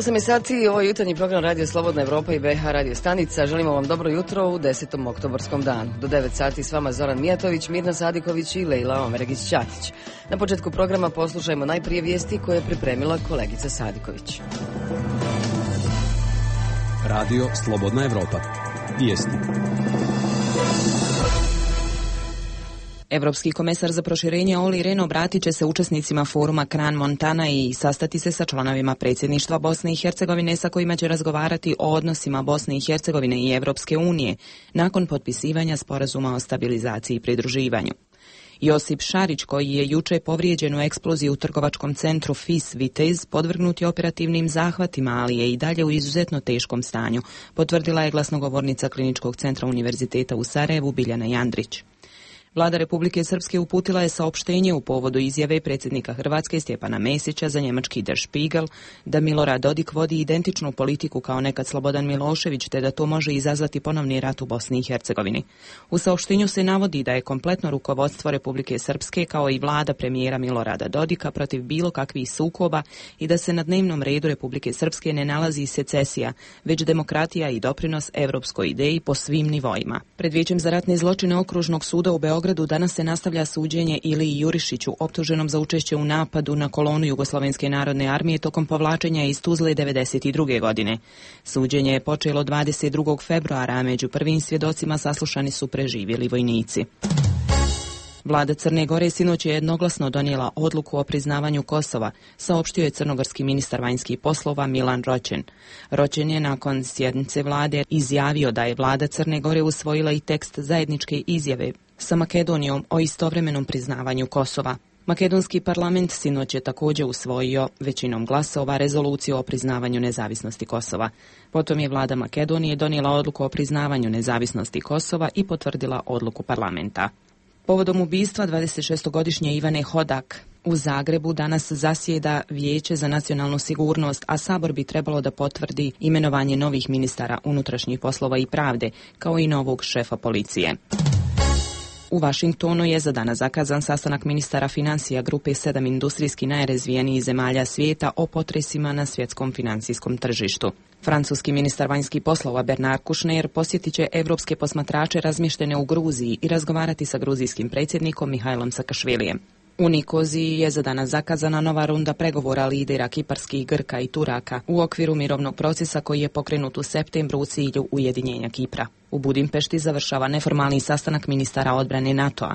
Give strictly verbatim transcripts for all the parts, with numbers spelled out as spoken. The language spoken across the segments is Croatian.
osam je sati, ovo je jutarnji program Radio Slobodna Evropa i B H Radio Stanica. Želimo vam dobro jutro u desetom oktobarskom danu. Do devet sati s vama Zoran Mijatović, Mirna Sadiković i Lejla Omeregić-Ćatić. Na početku programa poslušajmo najprije vijesti koje je pripremila kolegica Sadiković. Radio Slobodna Evropa. Vijesti. Evropski komesar za proširenje Olli Rehn obratit će se učesnicima foruma Kran Montana i sastati se sa članovima predsjedništva Bosne i Hercegovine sa kojima će razgovarati o odnosima Bosne i Hercegovine i Evropske unije nakon potpisivanja sporazuma o stabilizaciji i pridruživanju. Josip Šarić, koji je juče povrijeđen u eksploziji u trgovačkom centru F I S Vitez, podvrgnut je operativnim zahvatima, ali je i dalje u izuzetno teškom stanju, potvrdila je glasnogovornica Kliničkog centra Univerziteta u Sarajevu Biljana Jandrić. Vlada Republike Srpske uputila je saopštenje u povodu izjave predsjednika Hrvatske Stjepana Mesića za njemački Der Spiegel da Milorad Dodik vodi identičnu politiku kao nekad Slobodan Milošević, te da to može izazvati ponovni rat u Bosni i Hercegovini. U saopštenju se navodi da je kompletno rukovodstvo Republike Srpske kao i vlada premijera Milorada Dodika protiv bilo kakvih sukoba i da se na dnevnom redu Republike Srpske ne nalazi secesija, već demokratija i doprinos evropskoj ideji po svim nivoima. Pred Vijećem za ratne zločine Okružnog suda u Beogradu U danas se nastavlja suđenje Iliji Jurišiću, optuženom za učešće u napadu na kolonu Jugoslovenske narodne armije tokom povlačenja iz Tuzle devedeset druge. godine. Suđenje je počelo dvadeset drugog februara, a među prvim svjedocima saslušani su preživjeli vojnici. Vlada Crne Gore sinoć je jednoglasno donijela odluku o priznavanju Kosova, saopštio je crnogorski ministar vanjskih poslova Milan Roćen. Roćen je nakon sjednice vlade izjavio da je vlada Crne Gore usvojila i tekst zajedničke izjave sa Makedonijom o istovremenom priznavanju Kosova. Makedonski parlament sinoć je također usvojio većinom glasova rezoluciju o priznavanju nezavisnosti Kosova. Potom je vlada Makedonije donijela odluku o priznavanju nezavisnosti Kosova i potvrdila odluku parlamenta. Povodom ubistva dvadesetšestogodišnje Ivane Hodak u Zagrebu danas zasjeda Vijeće za nacionalnu sigurnost, a Sabor bi trebalo da potvrdi imenovanje novih ministara unutrašnjih poslova i pravde, kao i novog šefa policije. U Vašingtonu je za danas zakazan sastanak ministara financija grupe sedam industrijski najrazvijenijih zemalja svijeta o potresima na svjetskom financijskom tržištu. Francuski ministar vanjskih poslova Bernard Kouchner posjetit će evropske posmatrače razmještene u Gruziji i razgovarati sa gruzijskim predsjednikom Mihajlom Sakašvilijem. U Nikoziji je za danas zakazana nova runda pregovora lidera kiparskih Grka i Turaka u okviru mirovnog procesa koji je pokrenut u septembru u cilju ujedinjenja Kipra. U Budimpešti završava neformalni sastanak ministara odbrane NATO-a.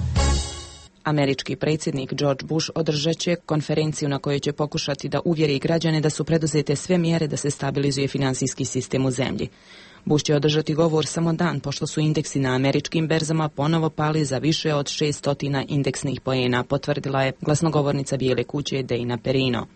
Američki predsjednik George Bush održat će konferenciju na kojoj će pokušati da uvjeri građane da su preduzete sve mjere da se stabilizuje financijski sistem u zemlji. Bush će održati govor samo dan pošto su indeksi na američkim berzama ponovo pali za više od šesto indeksnih poena, potvrdila je glasnogovornica Bijele kuće Dana Perino.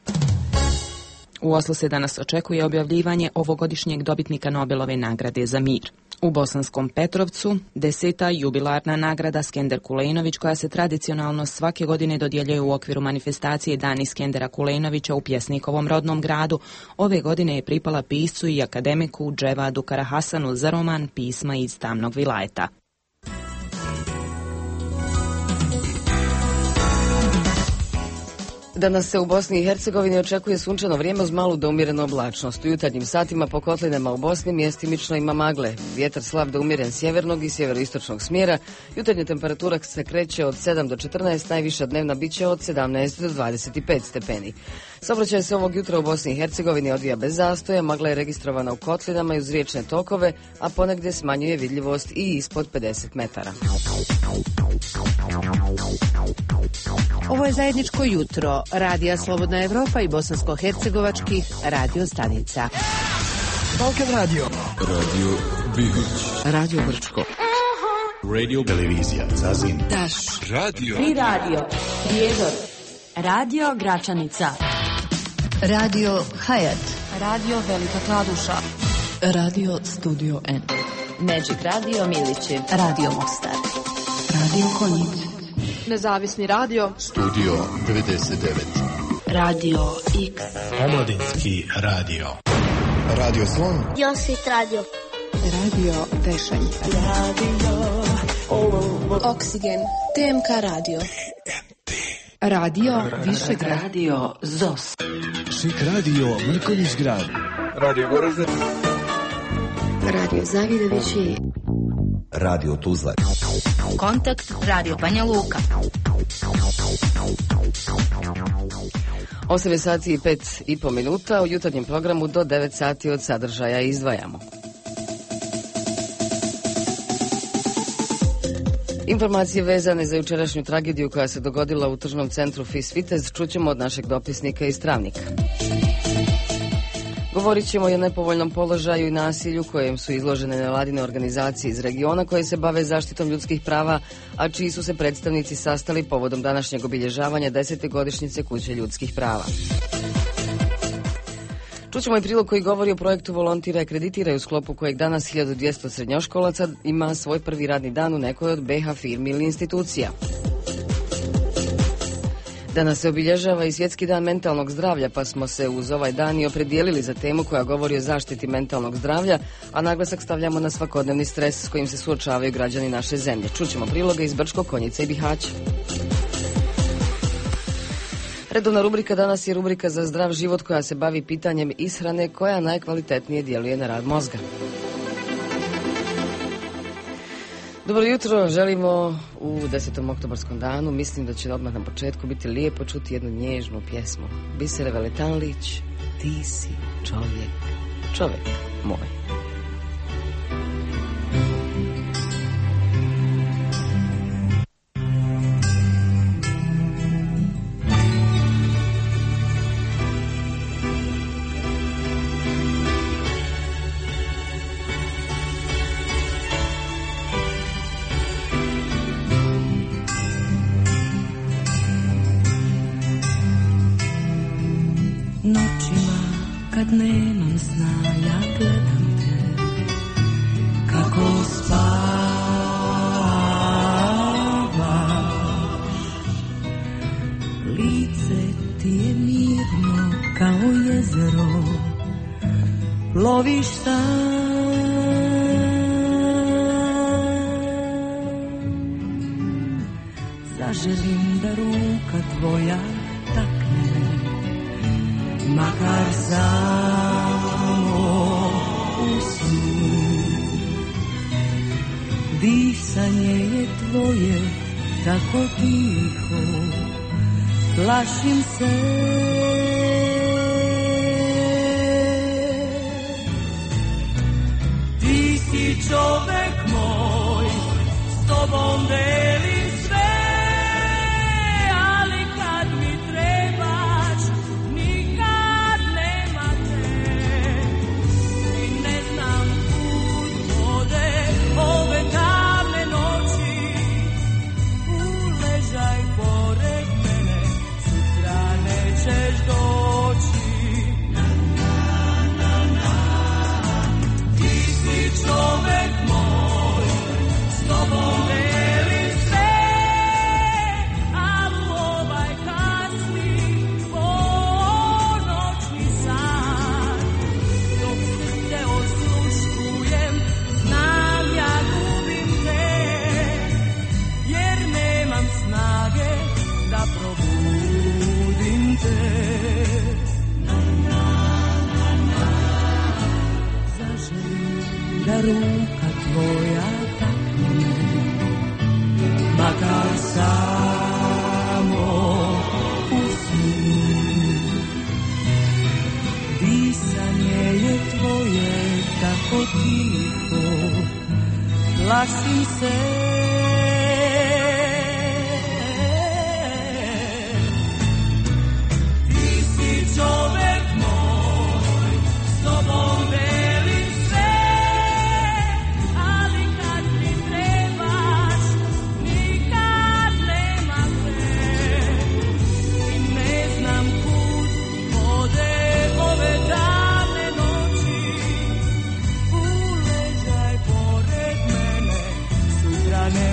U Oslu se danas očekuje objavljivanje ovogodišnjeg dobitnika Nobelove nagrade za mir. U Bosanskom Petrovcu deseta jubilarna nagrada Skender Kulenović, koja se tradicionalno svake godine dodjeljuje u okviru manifestacije Dani Skendera Kulenovića u pjesnikovom rodnom gradu, ove godine je pripala piscu i akademiku Dževadu Karahasanu za roman Pisma iz tamnog vilajeta. Danas se u Bosni i Hercegovini očekuje sunčano vrijeme uz malu do umjerenu oblačnost. U jutarnjim satima po kotlinama u Bosni mjestimično ima magle. Vjetar slab do umjeren sjevernog i sjeveroistočnog smjera. Jutarnja temperatura se kreće od sedam do četrnaest, najviša dnevna biće od sedamnaest do dvadeset pet stepeni. Saobraćaj se ovog jutra u Bosni i Hercegovini odvija bez zastoja, magla je registrovana u kotlinama i uz riječne tokove, a ponegdje smanjuje vidljivost i ispod pedeset metara. Ovo je zajedničko jutro Radija Slobodna Evropa i bosansko-hercegovačkih radio stanica. Balkan radio. Radio Bihoć. Radio Brčko. Radio Televizija Zazin. Daš. Radio. Tri radio. Prijedor. Radio Gračanica. Radio Hayat. Radio Velika Kladuša. Radio Studio N. Magic Radio Milići. Radio Mostar. Radio Konjic. Nezavisni radio. Studio devedeset devet. Radio X. Omladinski radio. Radio Slon. Josit radio. Radio Tešanj. Radio Oksigen. T M K radio. Radio Višegrad. Radio Zos. Šik radio Mrkonjić Grad. Radio Goražde. Radio Zavidovići. Radio Tuzla. Kontakt Radio Banja Luka. osam sati i pet i po minuta. U jutarnjem programu do devet sati od sadržaja izdvajamo. Informacije vezane za jučerašnju tragediju koja se dogodila u tržnom centru Fis Vitez čućemo od našeg dopisnika iz Travnika. Govorit ćemo i o nepovoljnom položaju i nasilju kojem su izložene nevladine organizacije iz regiona koje se bave zaštitom ljudskih prava, a čiji su se predstavnici sastali povodom današnjeg obilježavanja desete godišnjice Kuće ljudskih prava. Čućemo i prilog koji govori o projektu Volontira kreditiraju u sklopu kojeg danas hiljadu dvjesto srednjoškolaca ima svoj prvi radni dan u nekoj od be ha firmi ili institucija. Danas se obilježava i Svjetski dan mentalnog zdravlja, pa smo se uz ovaj dan i opredijelili za temu koja govori o zaštiti mentalnog zdravlja, a naglasak stavljamo na svakodnevni stres s kojim se suočavaju građani naše zemlje. Čućemo priloge iz Brčkog, Konjica i Bihaća. Redovna rubrika danas je rubrika za zdrav život koja se bavi pitanjem ishrane koja najkvalitetnije djeluje na rad mozga. Dobro jutro, želimo u desetom oktobarskom danu. Mislim da će odmah na početku biti lijepo čuti jednu nježnu pjesmu. Bisere Veletanlić, ti si čovjek, čovjek moj. Kad nemam sna, ja gledam te, kako spavaš. Lice ti je mirno kao jezero, ploviš sam. Zaželim da ruka tvoja takne, makar samo u snu. Disanje je tvoje tako tiho, plašim se. Ti si čovek moj, s tobom delim sve, ali kad mi trebaš nikad nema te. I ne znam kud vode ove davne noći, uležaj pored mene, sutra nećeš doći. Ti si čovek moj, s tobom delim sve, ali ovaj kasni ponoćni san, dok te osluškujem, znam ja gubim te, jer nemam snage da probudim te. Zaželim da ruka tvoja takne, makar samo u snu. Disanje je tvoje tako tiho, plašim se. Ti si čovek moj, s tobom delim sve, ali kad mi trebaš nikad nema te. I ne znam kud vode ove davne noći, uležaj pored mene, sutra ne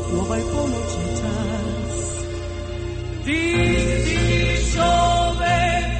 u ovaj ponoćni čas. Ti si čovek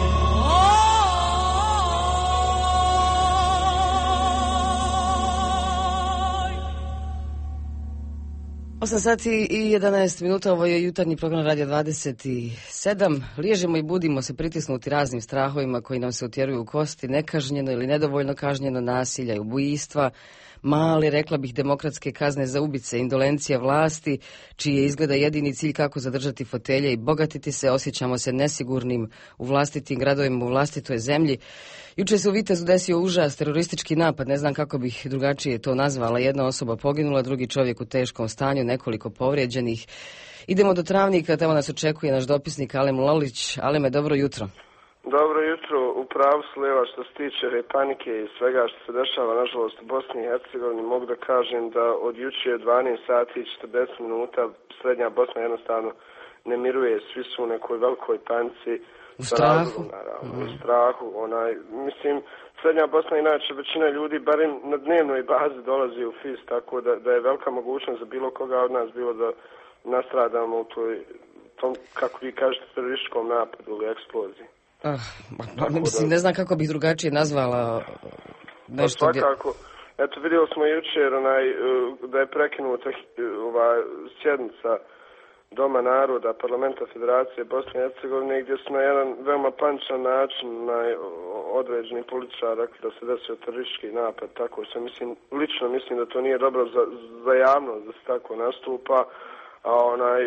osam sati i jedanaest minuta, ovo je jutarnji program Radio dvadeset sedam. Liježemo i budimo se pritisnuti raznim strahovima koji nam se utjeruju u kosti, nekažnjeno ili nedovoljno kažnjeno nasilja i ubojstva, male, rekla bih, demokratske kazne za ubice, indolencija vlasti, čiji je izgleda jedini cilj kako zadržati fotelje i bogatiti se, osjećamo se nesigurnim u vlastitim gradovima, u vlastitoj zemlji. Juče se u Vitezu desio užas, teroristički napad, ne znam kako bih drugačije to nazvala, jedna osoba poginula, drugi čovjek u teškom stanju, nekoliko povrijeđenih. Idemo do Travnika, tamo nas očekuje naš dopisnik Alem Lolić. Aleme, dobro jutro. Dobro jutro, u pravu su Leva što se tiče panike i svega što se dešava nažalost u Bosni i Hercegovini. Mogu da kažem da od juče dvanaest sati i četrdeset minuta srednja Bosna jednostavno ne miruje, svi su u nekoj velikoj panici. U strahu. Naravno, mm. U strahu, onaj, mislim, srednja Bosna inače većina ljudi barem na dnevnoj bazi dolazi u F I S, tako da, da je velika mogućnost za bilo koga od nas bilo da nastradamo u toj, tom, kako vi kažete, terorističkom napadu ili eksploziji. Ah, pa, mislim, ne znam kako bih drugačije nazvala nešto. Pa svakako, eto vidjeli smo jučer onaj, da je prekinuta ova sjednica Doma naroda, Parlamenta Federacije Bosne i Hercegovine, gdje su na jedan veoma paničan način na određeni političar rekli da se desio teroristički napad, tako što mislim, lično mislim da to nije dobro za, za javnost da se tako nastupa, a onaj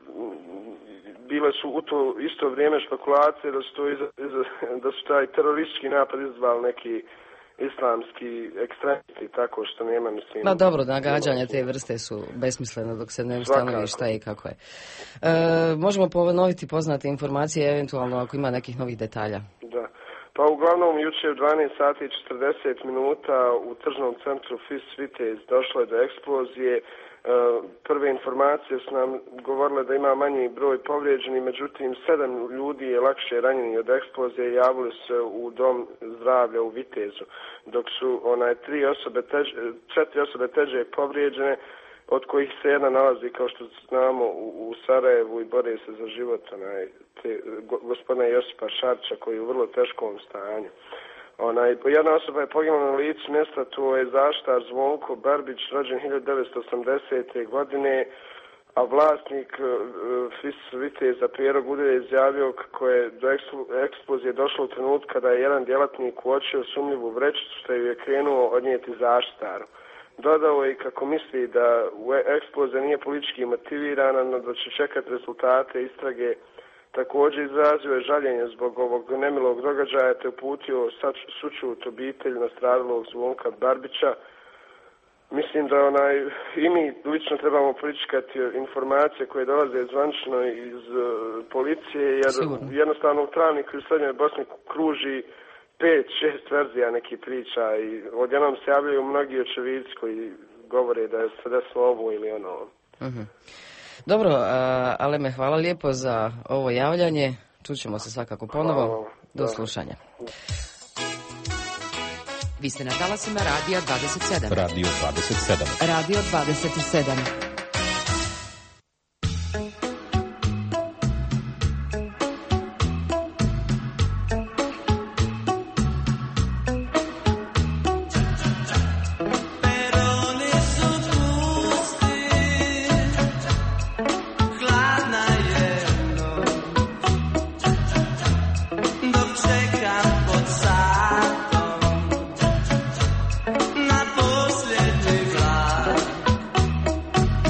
bile su u to isto vrijeme špekulacije da su, to iz, iz, da su taj teroristički napad izvali neki islamski ekstremisti, tako što nema, mislim... Ma dobro, nagađanja te vrste su besmislene dok se ne ustanovi šta i kako je. E, možemo ponoviti poznate informacije, eventualno ako ima nekih novih detalja. Da. Pa uglavnom jučer u dvanaest sati i četrdeset minuta u tržnom centru F I S Vitez došlo je do eksplozije. Prve informacije su nam govorile da ima manji broj povrijeđenih, međutim sedam ljudi je lakše ranjeni od eksplozije i javili se u dom zdravlja u Vitezu, dok su onaj tri osobe tež, četiri osobe teže povrijeđene, od kojih se jedna nalazi, kao što znamo, u, u Sarajevu i bore se za život onaj, te, go, gospodina Josipa Šarća koji je u vrlo teškom stanju. Onaj, jedna osoba je poginula na licu mjesta, to je zaštitar Zvonko Barbić, rođen hiljadu devetsto osamdesete. godine, a vlasnik uh, F I S Viteza Pero Gudelj je izjavio kako je do eksplozije došlo u trenutku kada je jedan djelatnik uočio sumnjivu vrećicu što je krenuo odnijeti zaštitaru. Dodao je kako misli da eksplozija nije politički motivirana, no da će čekati rezultate istrage. Također izrazio je žaljenje zbog ovog nemilog događaja te uputio sućut obitelj nastradalog Zvonka Barbića. Mislim da onaj, i mi lično trebamo pričekati informacije koje dolaze zvanično iz uh, policije, jer Sigurno. jednostavno u Travniku i u Srednjoj Bosni kruži pet, šest verzija nekih priča i odjednom se javljaju mnogi očevici koji govore da je se desilo ovo ili ono. Uh-huh. Dobro, a, Aleme, hvala lijepo za ovo javljanje. Čućemo se svakako ponovo. Hvala. Do slušanja. Vi ste na talasima Radija dvadeset sedam. Radio dvadeset sedam. Radio dvadeset sedam. Na posljednji vlak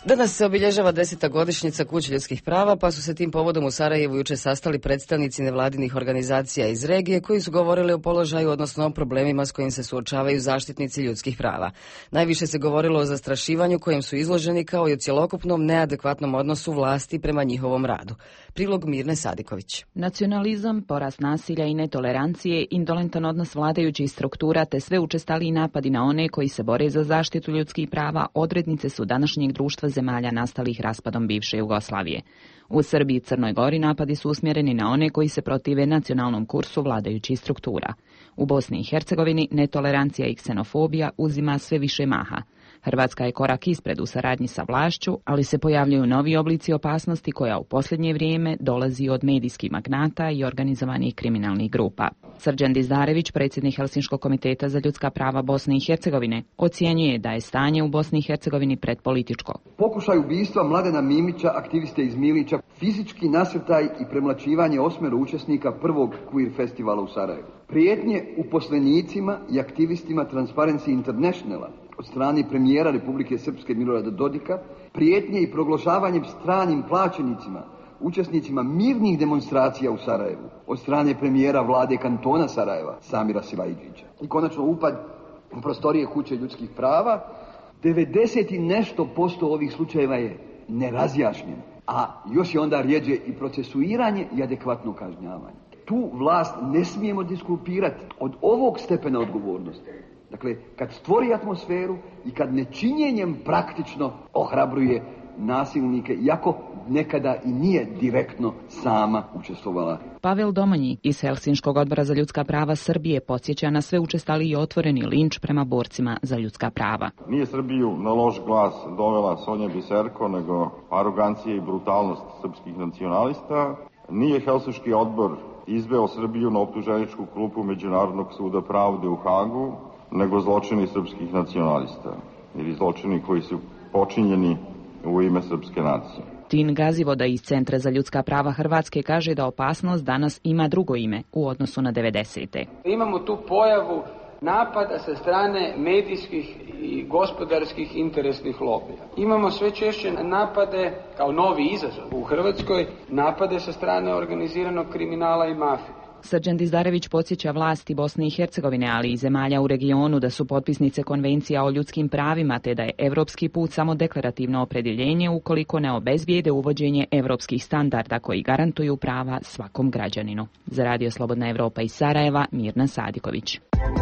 Danas se obilježava deseta godišnjica Kuće ljudskih prava, pa su se tim povodom u Sarajevu jučer sastali predstavnici nevladinih organizacija iz regije koji su govorili o položaju, odnosno o problemima s kojim se suočavaju zaštitnici ljudskih prava. Najviše se govorilo o zastrašivanju kojem su izloženi, kao i o cjelokupnom neadekvatnom odnosu vlasti prema njihovom radu. Prilog Mirne Sadiković. Nacionalizam, porast nasilja i netolerancije, indolentan odnos vladajućih struktura te sve učestaliji napadi na one koji se bore za zaštitu ljudskih prava odrednice su današnjeg društva zemalja nastalih raspadom bivše Jugoslavije. U Srbiji i Crnoj Gori napadi su usmjereni na one koji se protive nacionalnom kursu vladajućih struktura. U Bosni i Hercegovini netolerancija i ksenofobija uzima sve više maha. Hrvatska je korak ispred u saradnji sa vlašću, ali se pojavljuju novi oblici opasnosti koja u posljednje vrijeme dolazi od medijskih magnata i organizovanih kriminalnih grupa. Srđan Dizdarević, predsjednik Helsinškog komiteta za ljudska prava Bosne i Hercegovine, ocjenjuje da je stanje u Bosni i Hercegovini predpolitičko. Pokušaj ubistva Mladena Mimića, aktiviste iz Milića, fizički nasrtaj i premlaćivanje osmero učesnika prvog queer festivala u Sarajevu. Prijetnje uposlenicima i aktivistima Transparency Internationala od strane premijera Republike Srpske Milorada Dodika, prijetnje i proglašavanjem stranim plaćenicima, učesnicima mirnih demonstracija u Sarajevu od strane premijera vlade kantona Sarajeva, Samira Sivajdžića. I konačno upad u prostorije Kuće ljudskih prava. devedeset i nešto posto ovih slučajeva je nerazjašnjeno, a još je onda rjeđe i procesuiranje i adekvatno kažnjavanje. Tu vlast ne smijemo diskulpirati od ovog stepena odgovornosti. Dakle, kad stvori atmosferu i kad nečinjenjem praktično ohrabruje nasilnike, iako nekada i nije direktno sama učestvovala. Pavel Domonji iz Helsinškog odbora za ljudska prava Srbije podsjeća na sve učestali i otvoreni linč prema borcima za ljudska prava. Nije Srbiju na loš glas dovela Sonja Biserko, nego arogancija i brutalnost srpskih nacionalista. Nije Helsinški odbor izveo Srbiju na optuženičku klupu Međunarodnog suda pravde u Hagu, nego zločini srpskih nacionalista ili zločini koji su počinjeni u ime srpske nacije. Tin Gazivoda iz Centra za ljudska prava Hrvatske kaže da opasnost danas ima drugo ime u odnosu na devedesete. Imamo tu pojavu napada sa strane medijskih i gospodarskih interesnih lobija. Imamo sve češće napade, kao novi izazov u Hrvatskoj, napade sa strane organiziranog kriminala i mafije. Srđan Dizdarević podsjeća vlasti Bosne i Hercegovine, ali i zemalja u regionu da su potpisnice konvencija o ljudskim pravima, te da je evropski put samo deklarativno opredjeljenje ukoliko ne obezbijede uvođenje evropskih standarda koji garantuju prava svakom građaninu. Za Radio Slobodna Evropa iz Sarajeva, Mirna Sadiković.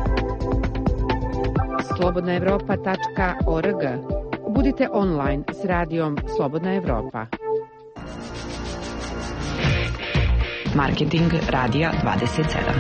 slobodna evropa tačka org. Budite online s radijom Slobodna Evropa. Marketing Radija dvadeset sedam.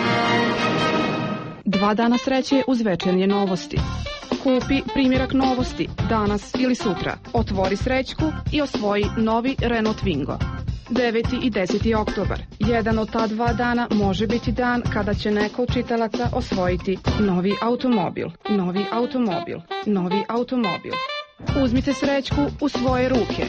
Dva dana sreće uz večernje novosti. Kupi primjerak novosti danas ili sutra. Otvori srećku i osvoji novi Renault Twingo. deveti i deseti oktobar. Jedan od ta dva dana može biti dan kada će neko od čitalaca osvojiti novi automobil. Novi automobil. Novi automobil. Uzmite srećku u svoje ruke.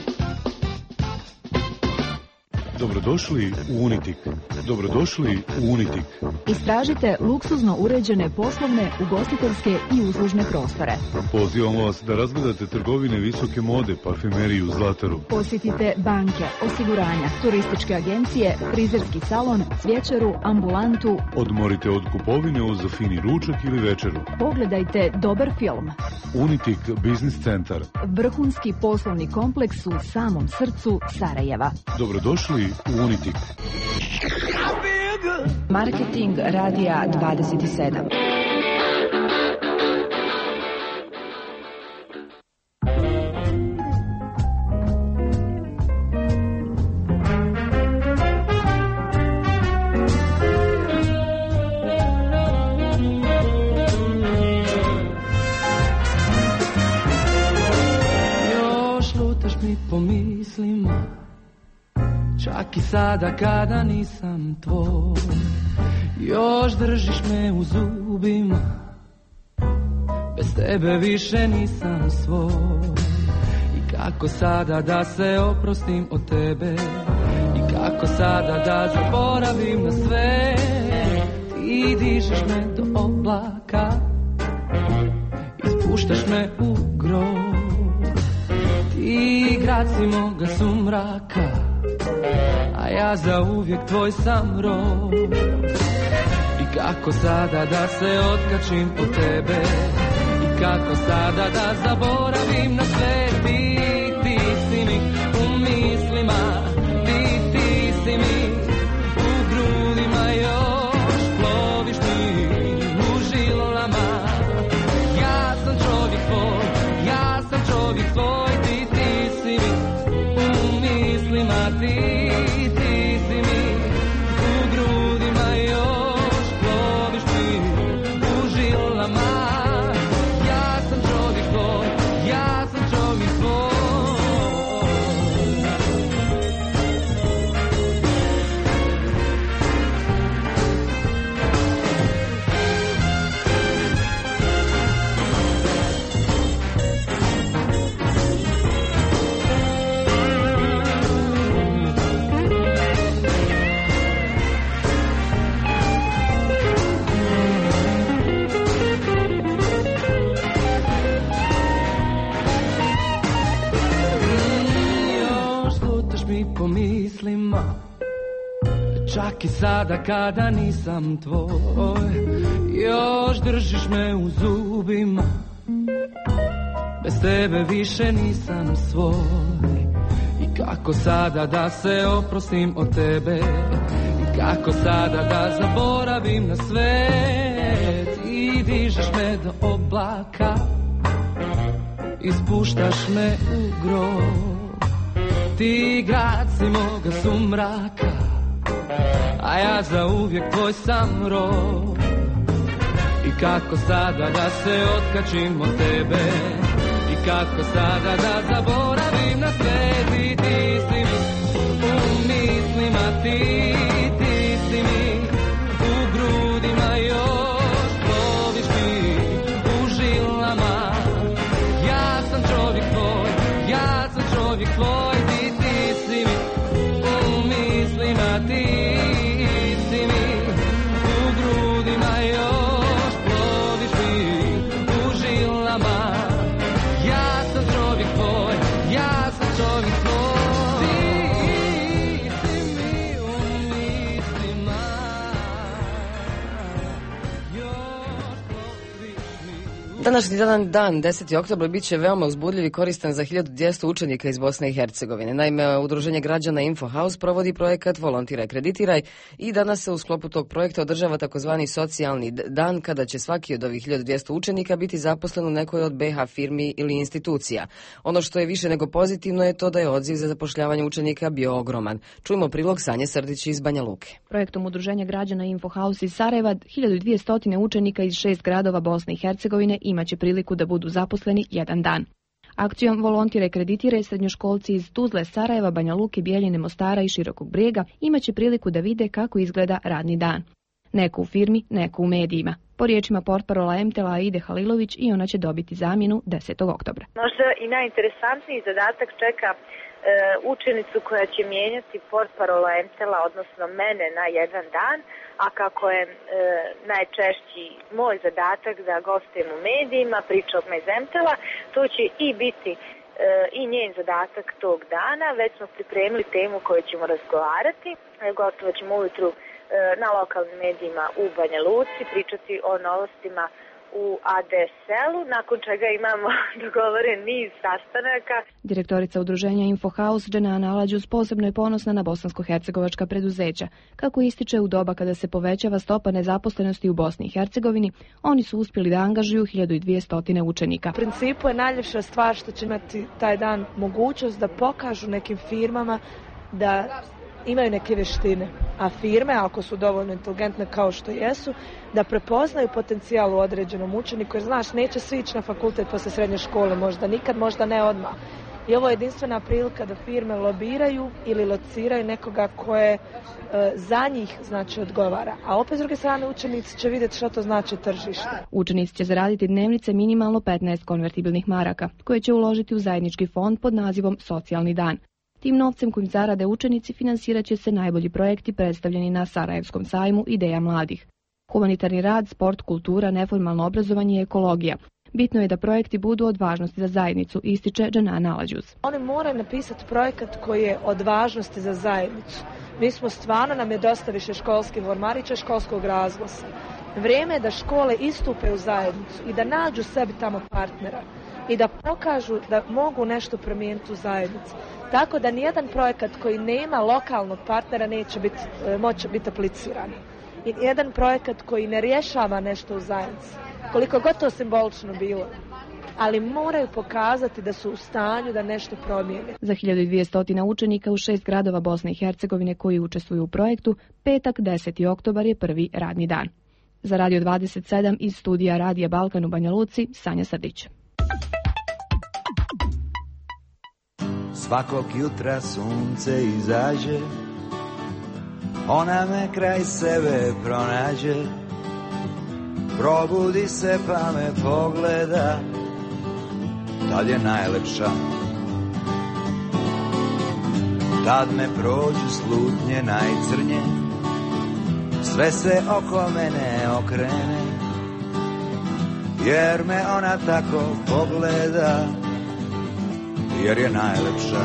Dobrodošli u Unitik. Dobrodošli u Unitik. Istražite luksuzno uređene poslovne, ugostiteljske i uslužne prostore. Pozivamo vas da razgledate trgovine visoke mode, parfumeriju, zlataru. Posjetite banke, osiguranja, turističke agencije, frizerski salon, cvjećaru, ambulantu. Odmorite od kupovine uz fini ručak ili večeru. Pogledajte dobar film. Unitik Biznis centar. Vrhunski poslovni kompleks u samom srcu Sarajeva. Dobrodošli u Unitik. Marketing Radija dvadeset sedam. Još lutaš mi po mislima, čak i sada kada nisam tvoj. Još držiš me u zubima, bez tebe više nisam svoj. I kako sada da se oprostim od tebe, i kako sada da zaboravim na sve. Ti dižeš me do oblaka, ispuštaš me u grob. Ti grad si moga sumraka, a ja zauvijek tvoj sam rod. I kako sada da se otkačim od tebe, i kako sada da zaboravim na sve. Ti, ti si mi u mislima, ti, ti si mi u grudima, još ploviš mi u žilama. Ja sam čovjek tvoj, ja sam čovjek tvoj, ti, ti si mi u mislima, ti, ti si mi u grudima, još ploviš mi u žilama. Ja sam čovjek tvoj, ja sam čovjek tvoj. Po mislima, čak i sada kada nisam tvoj, još držiš me u zubima, bez tebe više nisam svoj. I kako sada da se oprostim od tebe, i kako sada da zaboravim na sve. Ti dižeš me do oblaka, ispuštaš me u grob. Ti grad si moga sumraka, a ja zauvijek tvoj sam rob. I kako sada da se otkačim od tebe, i kako sada da zaboravim na sve. Ti, ti si mi u mislima, ti, ti si mi u grudima, još ploviš mi u žilama. Ja sam čovjek tvoj, ja sam čovjek tvoj, ti si mi u grudima, još ploviš mi u žilama. Ja sam čovjek tvoj, ja sam čovjek tvoj. Ti si mi u mislima, još ploviš mi u... Današnji dan, dan deseti oktobar, bit će veoma uzbudljiv i koristan za hiljadu dvjesto učenika iz Bosne i Hercegovine. Naime, Udruženje građana InfoHouse provodi projekat Volontiraj, kreditiraj i danas se u sklopu tog projekta održava takozvani socijalni dan, kada će svaki od ovih hiljadu dvjesto učenika biti zaposlen u nekoj od be ha firmi ili institucija. Ono što je više nego pozitivno je to da je odziv za zapošljavanje učenika bio ogroman. Čujmo prilog Sanje Srdić iz Banja Luke. Projektom Udruženja građana InfoHouse iz Sarajeva hiljadu dvjesto učenika iz šest gradova Bosne i Hercegovine imaće priliku da budu zaposleni jedan dan. Akcijom Volontiraj, kreditiraj srednjoškolci iz Tuzle, Sarajeva, Banja Luke, Bijeljine, Mostara i Širokog Brijega imaće priliku da vide kako izgleda radni dan. Neko u firmi, neko u medijima. Po riječima portparola em te el a Aide Halilović, i ona će dobiti zamjenu desetog oktobra. Možda i najinteresantniji zadatak čeka e, učenicu koja će mijenjati portparola em te el a, odnosno mene, na jedan dan, a kako je e, najčešći moj zadatak da gostujem u medijima, pričom iz em te el a, to će i biti e, i njen zadatak tog dana. Već smo pripremili temu koju ćemo razgovarati. E, gostovat ćemo ujutru e, na lokalnim medijima u Banja Luci, pričati o novostima u a de es el-u, nakon čega imamo dogovoren niz sastanaka. Direktorica udruženja InfoHouse Dženana Alađus posebno je ponosna na bosansko-hercegovačka preduzeća. Kako ističe, u doba kada se povećava stopa nezaposlenosti u Bosni i Hercegovini, oni su uspjeli da angažuju hiljadu dvjesto učenika. U principu je najljepša stvar što će imati taj dan mogućnost da pokažu nekim firmama da imaju neke vještine, a firme, ako su dovoljno inteligentne kao što jesu, da prepoznaju potencijal u određenom učeniku, jer znaš, neće svi ići na fakultet posle srednje škole, možda nikad, možda ne odmah. I ovo je jedinstvena prilika da firme lobiraju ili lociraju nekoga koje e, za njih znači odgovara. A opet s druge strane učenici će vidjeti što to znači tržište. Učenici će zaraditi dnevnice minimalno petnaest konvertibilnih maraka, koje će uložiti u zajednički fond pod nazivom Socijalni dan. Tim novcem kojim zarade učenici financirat će se najbolji projekti predstavljeni na Sarajevskom sajmu Ideja mladih. Humanitarni rad, sport, kultura, neformalno obrazovanje i ekologija. Bitno je da projekti budu od važnosti za zajednicu, ističe Džanana Alađuz. Oni moraju napisati projekat koji je od važnosti za zajednicu. Mi smo stvarno, nam je dosta više školskih ormarića, školskog razglasa. Vrijeme je da škole istupe u zajednicu i da nađu sebi tamo partnera i da pokažu da mogu nešto promijeniti u zajednici. Tako da nijedan projekat koji nema lokalnog partnera neće biti, moći biti apliciran. I jedan projekat koji ne rješava nešto u zajednici, koliko god to simbolično bilo, ali moraju pokazati da su u stanju da nešto promijene. Za hiljadu dvjesto učenika u šest gradova Bosne i Hercegovine koji učestvuju u projektu, petak deseti oktobar je prvi radni dan. Za Radio dvadeset sedam iz studija Radija Balkan u Banja Luci, Sanja Srdić. Svakog jutra sunce izađe, ona me kraj sebe pronađe, probudi se pa me pogleda, tad je najlepša. Tad me prođu slutnje najcrnje, sve se oko mene okrene, jer me ona tako pogleda, jer je najlepša.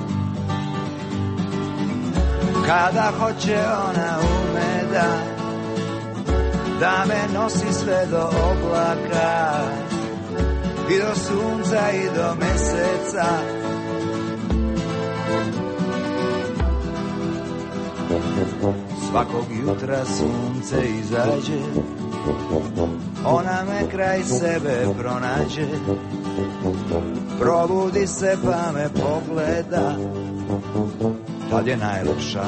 Kada hoće ona ume da, da me nosi sve do oblaka, i do sunca i do meseca. Svakog jutra sunce izađe, ona me kraj sebe pronađe, probudi se pa me pogleda, tad je najlepša.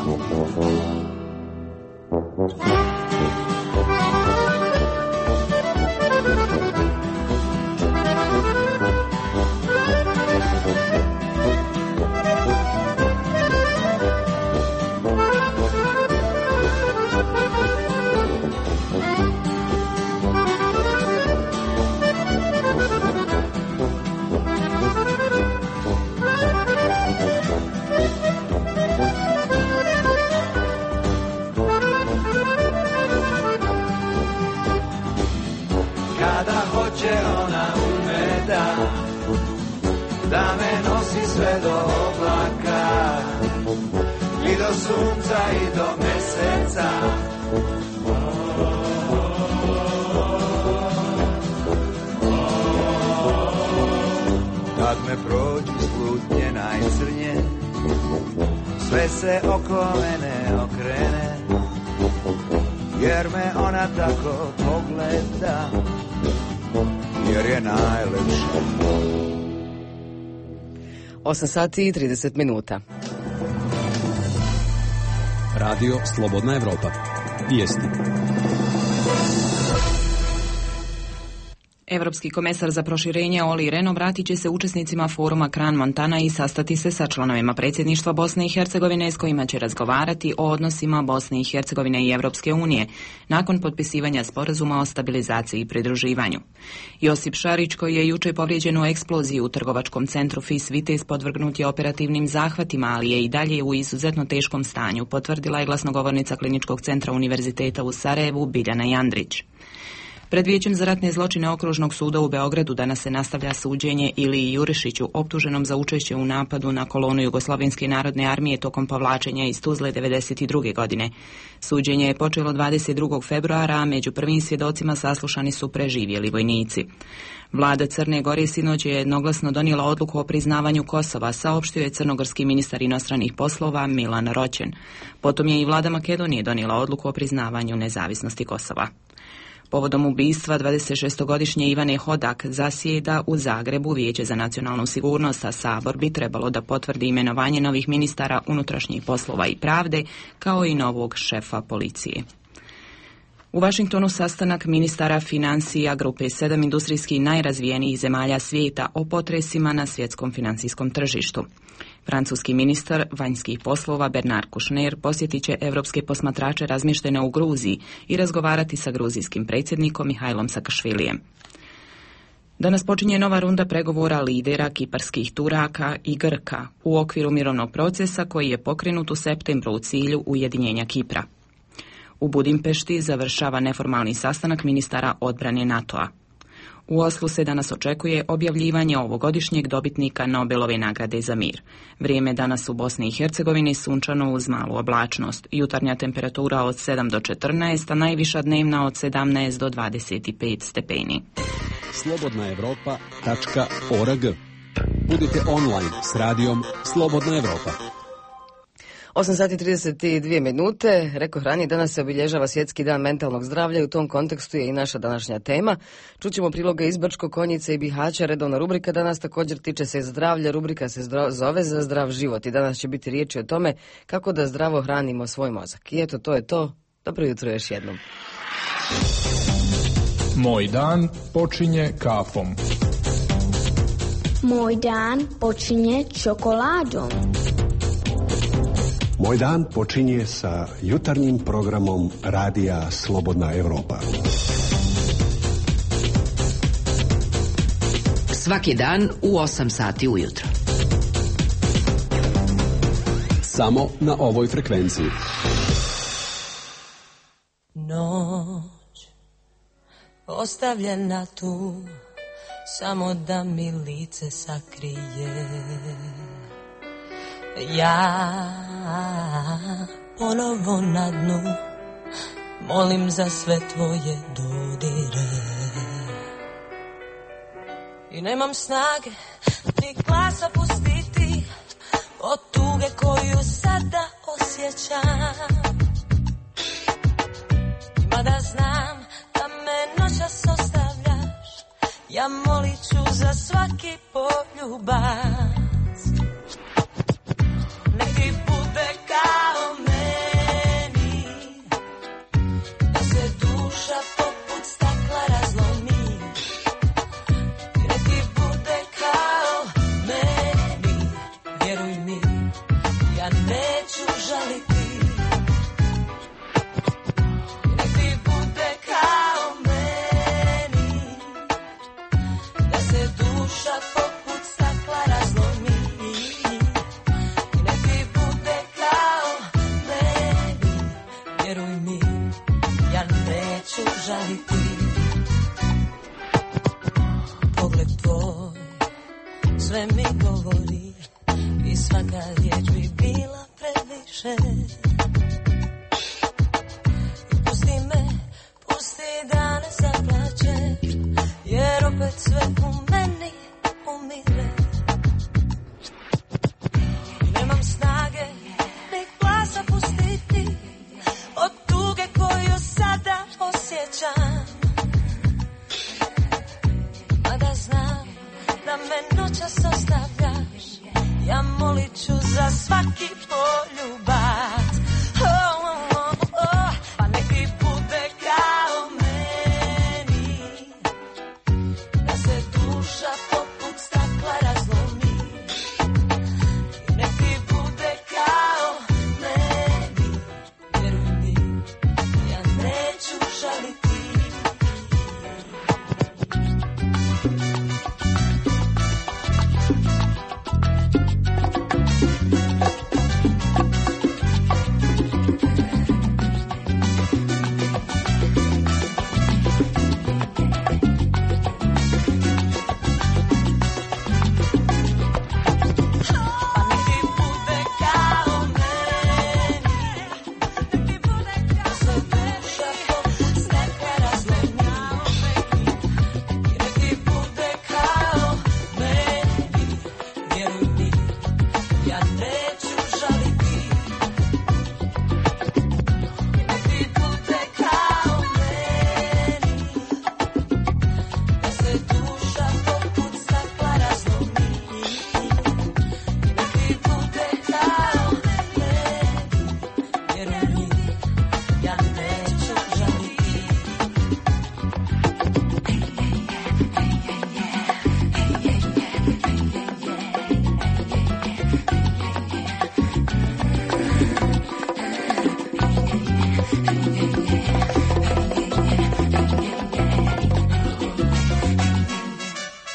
Da me nosi sve do oblaka, i do sunca i do meseca. Kad me prođu slutnje najcrnje, sve se oko mene okrene, jer me ona tako pogleda, jer je najlepša. osam sati i trideset minuta. Radio Slobodna Evropa. Vijesti. Evropski komesar za proširenje Olli Rehn obratit će se učesnicima foruma Kran Montana i sastati se sa članovima predsjedništva Bosne i Hercegovine s kojima će razgovarati o odnosima Bosne i Hercegovine i Evropske unije nakon potpisivanja sporazuma o stabilizaciji i pridruživanju. Josip Šarić, koji je jučer povrijeđen u eksploziji u trgovačkom centru Fis Vitez, podvrgnut je operativnim zahvatima, ali je i dalje u izuzetno teškom stanju, potvrdila je glasnogovornica Kliničkog centra Univerziteta u Sarajevu Biljana Jandrić. Pred Vijećem za ratne zločine Okružnog suda u Beogradu danas se nastavlja suđenje Iliji Jurišiću, optuženom za učešće u napadu na kolonu Jugoslovenske narodne armije tokom povlačenja iz Tuzle devedeset druge godine. Suđenje je počelo dvadeset drugog februara, a među prvim svjedocima saslušani su preživjeli vojnici. Vlada Crne Gore sinoć je jednoglasno donijela odluku o priznavanju Kosova, saopštio je crnogorski ministar inostranih poslova Milan Roćen. Potom je i vlada Makedonije donijela odluku o priznavanju nezavisnosti Kosova. Povodom ubistva dvadesetšestogodišnje Ivane Hodak zasjeda u Zagrebu Vijeće za nacionalnu sigurnost, a Sabor bi trebalo da potvrdi imenovanje novih ministara unutrašnjih poslova i pravde, kao i novog šefa policije. U Vašingtonu sastanak ministara financija grupe sedam industrijski najrazvijenijih zemalja svijeta o potresima na svjetskom financijskom tržištu. Francuski ministar vanjskih poslova Bernard Kouchner posjetit će evropske posmatrače razmještene u Gruziji i razgovarati sa gruzijskim predsjednikom Mihajlom Sakašvilijem. Danas počinje nova runda pregovora lidera kiparskih Turaka i Grka u okviru mirovnog procesa koji je pokrenut u septembru u cilju ujedinjenja Kipra. U Budimpešti završava neformalni sastanak ministara odbrane NATO-a. U Oslu se danas očekuje objavljivanje ovogodišnjeg dobitnika Nobelove nagrade za mir. Vrijeme danas u Bosni i Hercegovini sunčano uz malu oblačnost. Jutarnja temperatura od sedam do četrnaest, a najviša dnevna od sedamnaest do dvadeset pet stepeni. slobodna evropa tačka org. Budite online s radijom Slobodna Evropa. osam sati trideset dvije minute, reko hrani, danas se obilježava Svjetski dan mentalnog zdravlja i u tom kontekstu je i naša današnja tema. Čućemo priloge iz Brčko, Konjice i Bihaća, redovna rubrika danas također tiče se zdravlja, rubrika se zove za zdrav život i danas će biti riječi o tome kako da zdravo hranimo svoj mozak. I eto, to je to. Dobro jutro još jednom. Moj dan počinje kafom. Moj dan počinje čokoladom. Moj dan počinje sa jutarnjim programom radija Slobodna Evropa. Svaki dan u osam sati ujutro. Samo na ovoj frekvenciji. Noć ostavljena tu, samo da mi lice sakrije. Ja ponovo na dnu, molim za sve tvoje dodire. I nemam snage ni glasa pustiti od tuge koju sada osjećam. Mada znam da me noćas ostavljaš, ja molit ću za svaki poljubac. Neki bude kao meni, da se duša poput stakla razlomi. Neki bude kao meni, vjeruj mi, ja neću žaliti. Neki bude kao meni, da se duša poput stakla razlomi. Žaliti. Pogled tvoj sve mi govori i svaka riječ bi bila previše. I pusti me, pusti da ne zaplačeš, jer opet sve u meni umire. I nemam snage ni glasa pustiti od tuge koju sada osjećam. Mada znam da me noćas ostavljaš, ja molit ću za svaki poljubac. Oh, oh, oh, oh. Pa neki bude kao meni, da se duša poput stakla razlomi. I neki bude kao meni, vjeruj mi, ja neću žaliti.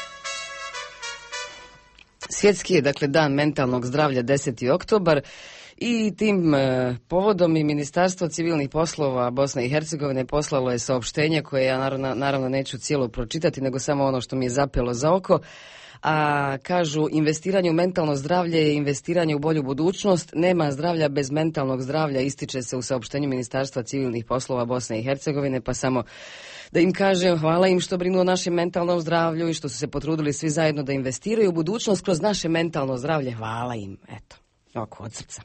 Svjetski je, dakle, dan mentalnog zdravlja deseti oktobar I tim e, povodom i Ministarstvo civilnih poslova Bosne i Hercegovine poslalo je saopštenje koje ja naravno, naravno neću cijelo pročitati, nego samo ono što mi je zapelo za oko. A kažu, investiranje u mentalno zdravlje je investiranje u bolju budućnost, nema zdravlja bez mentalnog zdravlja, ističe se u saopštenju Ministarstva civilnih poslova Bosne i Hercegovine, pa samo da im kažem hvala im što brinu o našem mentalnom zdravlju i što su se potrudili svi zajedno da investiraju u budućnost kroz naše mentalno zdravlje. Hvala im, eto, oko od srca.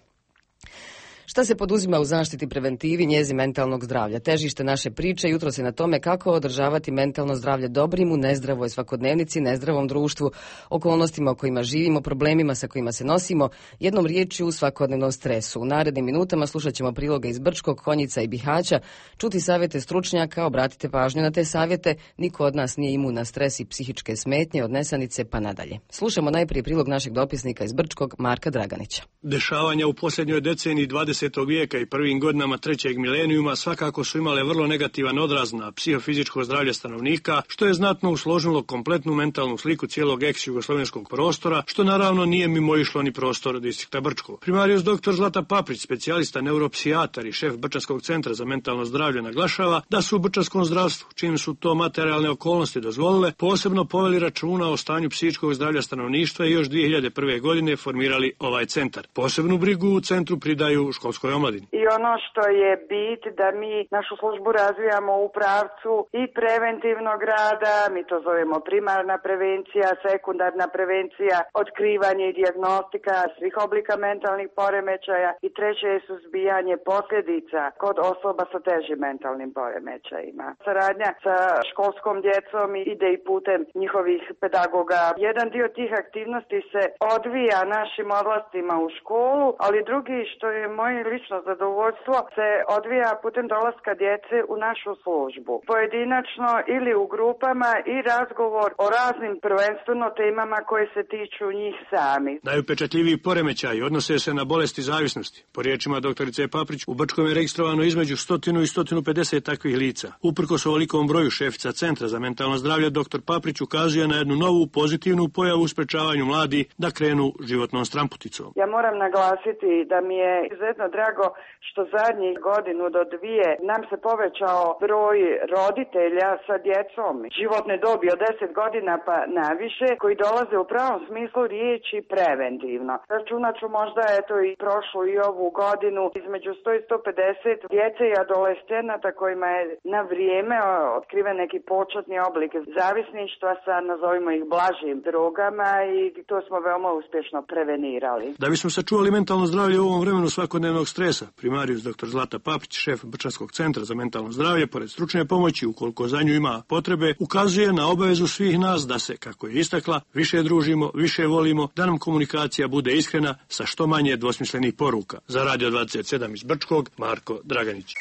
Šta se poduzima u zaštiti preventivi njezi mentalnog zdravlja? Težište naše priče jutros je na tome kako održavati mentalno zdravlje dobrim u nezdravoj svakodnevnici, nezdravom društvu, okolnostima u kojima živimo, problemima sa kojima se nosimo, jednom riječju u svakodnevnom stresu. U narednim minutama slušat ćemo priloge iz Brčkog, Konjica i Bihaća, čuti savjete stručnjaka, obratite pažnju na te savjete, niko od nas nije imun na stres i psihičke smetnje od nesanice pa nadalje. Slušamo najprije prilog našeg dopisnika iz Brčkog, Marka Draganića. Dešavanja u posljednjoj deceniji dvadesetog vijeka i prvim godinama trećeg milenijuma svakako su imale vrlo negativan odraz na psihofizičko zdravlje stanovnika, što je znatno usložilo kompletnu mentalnu sliku cijelog ex-jugoslovenskog prostora, što naravno nije mimoišlo ni prostor distrikta Brčko. Primarius doktor Zlata Paprić, specijalista neuropsijatar i šef Brčanskog centra za mentalno zdravlje, naglašava da su u brčanskom zdravstvu, čim su to materijalne okolnosti dozvolile, posebno poveli računa o stanju psihičkog zdravlja stanovništva i još dvije hiljade prve. godine formirali ovaj centar. Posebnu brigu u centru pridaju školskoj omladini. I ono što je bit da mi našu službu razvijamo u pravcu i preventivnog rada, mi to zovemo primarna prevencija, sekundarna prevencija, otkrivanje i dijagnostika svih oblika mentalnih poremećaja i treće je suzbijanje posljedica kod osoba sa težim mentalnim poremećajima. Saradnja sa školskom djecom ide i putem njihovih pedagoga. Jedan dio tih aktivnosti se odvija našim odlascima u školu, ali drugi, što je moje lično zadovoljstvo, se odvija putem dolaska djece u našu službu. Pojedinačno ili u grupama i razgovor o raznim prvenstveno temama koje se tiču njih sami. Najupečatljiviji poremećaji odnose se na bolesti zavisnosti. Po riječima doktorice Paprić, u Brčkom je registrovano između stotinu i stotinu pedeset takvih lica. Uprkos ovolikom broju, šefica Centra za mentalno zdravlje doktor Paprić ukazuje na jednu novu pozitivnu pojavu u sprečavanju mladih da krenu životnom stramputicom. Ja moram naglasiti da mi je izuzetno drago što zadnjih godinu do dvije nam se povećao broj roditelja sa djecom životne dobi od deset godina pa naviše, koji dolaze u pravom smislu riječi preventivno. Računat ću možda eto i prošlu i ovu godinu između sto i sto pedeset djece i adolescenata kojima je na vrijeme otkriven neki početni oblik zavisništva sa, nazovimo ih, blažim drogama i to smo veoma uspješno prevenirali. Da bismo sačuvali mentalno zdravlje u ovom vremenu svakodnevnog stresa, primarius doktor Zlata Paprić, šef Brčanskog centra za mentalno zdravlje, pored stručne pomoći, ukoliko za nju ima potrebe, ukazuje na obavezu svih nas da se, kako je istakla, više družimo, više volimo, da nam komunikacija bude iskrena sa što manje dvosmislenih poruka. Za Radio dvadeset sedam iz Brčkog, Marko Draganić.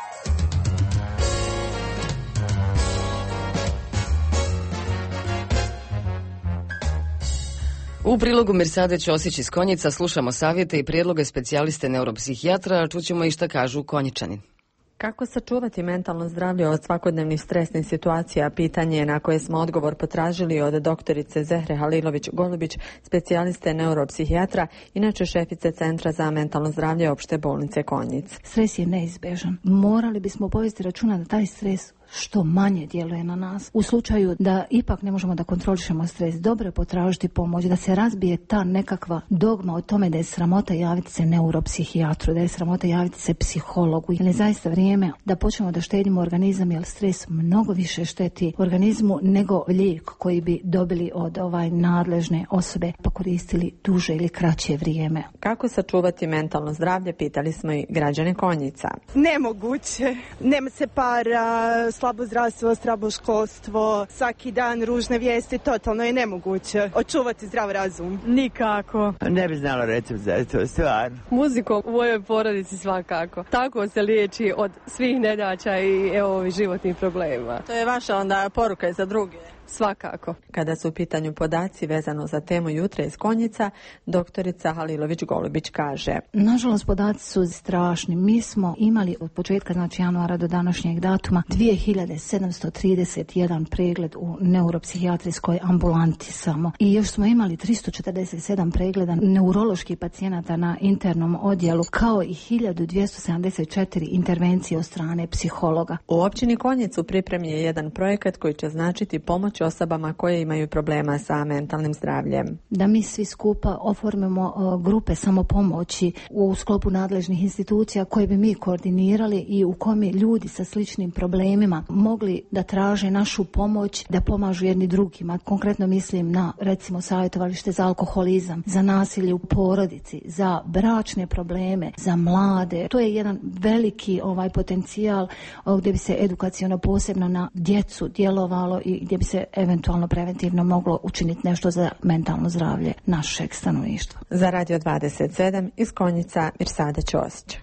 U prilogu Mirsade Ćosić iz Konjica slušamo savjete i prijedloge specijaliste neuropsihijatra, čućemo i šta kažu Konjičani. Kako sačuvati mentalno zdravlje od svakodnevnih stresnih situacija? Pitanje je na koje smo odgovor potražili od doktorice Zehre Halilović-Golubić, specijaliste neuropsihijatra, inače šefice Centra za mentalno zdravlje Opšte bolnice Konjic. Stres je neizbježan. Morali bismo povesti računa da taj stres što manje djeluje na nas. U slučaju da ipak ne možemo da kontrolišemo stres, dobro je potražiti pomoć, da se razbije ta nekakva dogma o tome da je sramota javiti se neuropsihijatru, da je sramota javiti se psihologu. Jer je zaista vrijeme da počnemo da štedimo organizam, jer stres mnogo više šteti organizmu nego lijek koji bi dobili od ovaj nadležne osobe pa koristili duže ili kraće vrijeme. Kako sačuvati mentalno zdravlje, pitali smo i građane Konjica. Nemoguće. Nema se para, slabo zdravstvo, slabo školstvo, svaki dan ružne vijesti, totalno je nemoguće očuvati zdrav razum. Nikako. Ne bi znala recept za to, stvarno. Muzikom u mojoj porodici svakako. Tako se liječi od svih nedaća i evo ovih životnih problema. To je vaša onda poruka za druge. Svakako. Kada su u pitanju podaci vezano za temu Jutra iz Konjica, doktorica Halilović-Golubić kaže: Nažalost, podaci su strašni. Mi smo imali od početka, znači januara do današnjeg datuma, dvije hiljade sedamsto trideset jedan pregled u neuropsihijatrijskoj ambulanti samo. I još smo imali tristo četrdeset sedam pregleda neuroloških pacijenata na internom odjelu, kao i hiljadu dvjesto sedamdeset četiri intervencije od strane psihologa. U općini Konjic u pripremi je jedan projekat koji će značiti pomoć osobama koje imaju problema sa mentalnim zdravljem. Da mi svi skupa oformimo uh, grupe samopomoći u sklopu nadležnih institucija koje bi mi koordinirali i u kome ljudi sa sličnim problemima mogli da traže našu pomoć, da pomažu jedni drugima. Konkretno mislim na, recimo, savjetovalište za alkoholizam, za nasilje u porodici, za bračne probleme, za mlade. To je jedan veliki ovaj potencijal uh, gdje bi se edukaciono posebno na djecu djelovalo i gdje bi se eventualno preventivno moglo učiniti nešto za mentalno zdravlje našeg stanovništva. Za Radio dvadeset sedam iz Konjica, Mirsada Ćosić.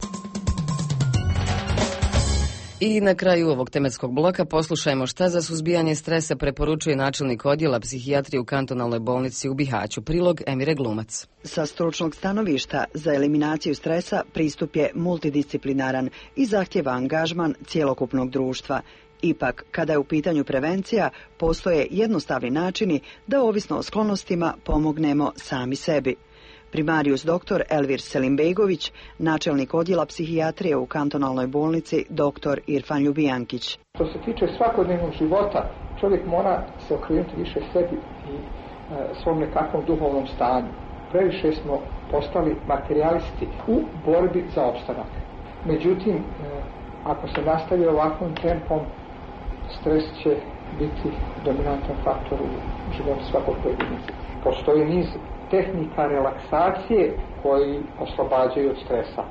I na kraju ovog tematskog bloka poslušajmo šta za suzbijanje stresa preporučuje načelnik odjela psihijatrije u kantonalnoj bolnici u Bihaću. Prilog Emire Glumac. Sa stručnog stanovišta za eliminaciju stresa pristup je multidisciplinaran i zahtjeva angažman cjelokupnog društva. Ipak, kada je u pitanju prevencija, postoje jednostavni načini da ovisno o sklonostima pomognemo sami sebi. Primarius doktor Elvir Selimbegović, načelnik odjela psihijatrije u kantonalnoj bolnici doktor Irfan Ljubijankić. Što se tiče svakodnevnog života, čovjek mora se okrenuti više sebi i e, svom nekakvom duhovnom stanju. Previše smo postali materijalisti u borbi za opstanak. Međutim, e, ako se nastavi ovakvim tempom, stres će biti dominantan faktor u životu svakog pojedinca. Postoji niz tehnika relaksacije koji oslobađaju od stresa.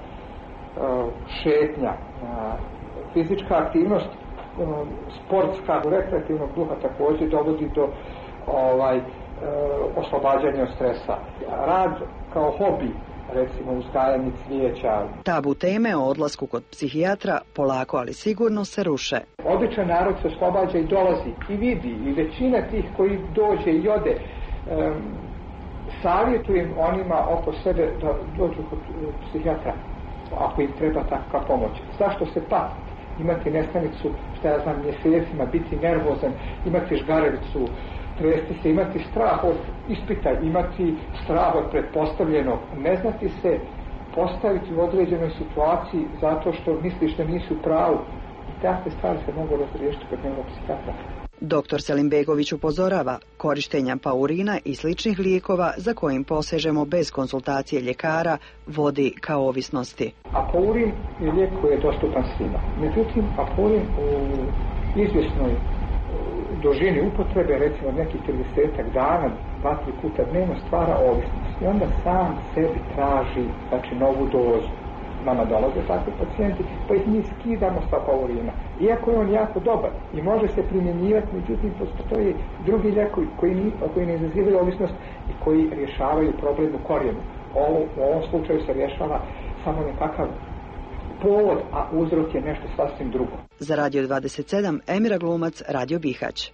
Šetnja, fizička aktivnost, sportska, rekreativnog duha također dovodi do ovaj, oslobađanja od stresa. Rad kao hobi, recimo uzgajanje cvijeća. Tabu teme o odlasku kod psihijatra polako ali sigurno se ruše. Običan narod se oslobađa i dolazi i vidi, i većina tih koji dođe i ode, um, savjetujem onima oko sebe da dođu kod psihijatra ako im treba takva pomoć. Zašto se patiti? Imati nestanicu, šta ja znam, mjesecima, biti nervozan, imati žgarevicu, tresti se, imati strah od ispita, imati strah od pretpostavljenog, ne znati se postaviti u određenoj situaciji zato što misliš da nisi u pravu. I takve stvari se mogu razriješiti kod neuropsihijatra. Doktor Selimbegović upozorava, korištenja paurina i sličnih lijekova za kojim posežemo bez konsultacije ljekara vodi ka ovisnosti. Apaurin je lijek koji je dostupan svima. Međutim, apaurin u izvjesnoj dužini upotrebe, recimo nekih tridesetak dana, dva, tri puta dnevno, stvara ovisnost. I onda sam sebi traži, znači, novu dozu. Nama dolaze takvi pacijenti, pa ih mi skidamo sa paurina. Iako je on jako dobar i može se primjenjivati, međutim, postoje drugi lijekovi koji, koji ne izazivaju ovisnost i koji rješavaju problem u korijenu. Ovo, u ovom slučaju se rješava samo nekakav povod, a uzrok je nešto sasvim drugo. Za Radio dvadeset sedam, Emira Glumac, Radio Bihać.